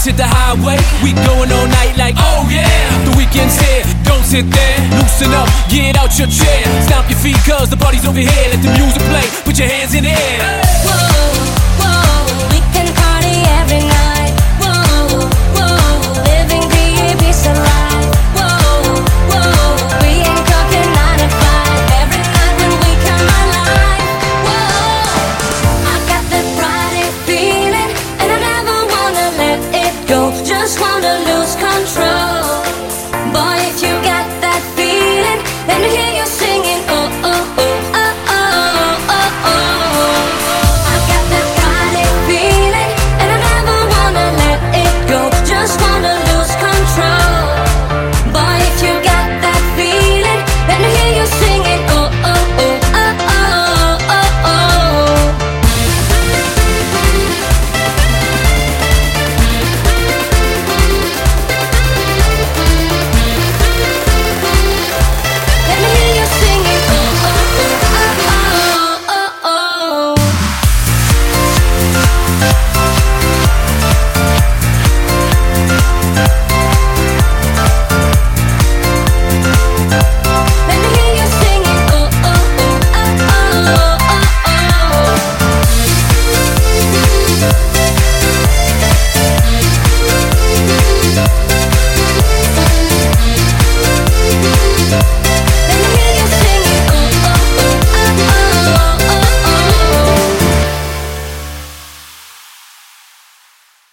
Just hit the highway, we going all night like, oh yeah. The weekend's here, don't sit there. Loosen up, get out your chair. Stomp your feet cause the party's over here. Let the music play, put your hands in the air. Whoa.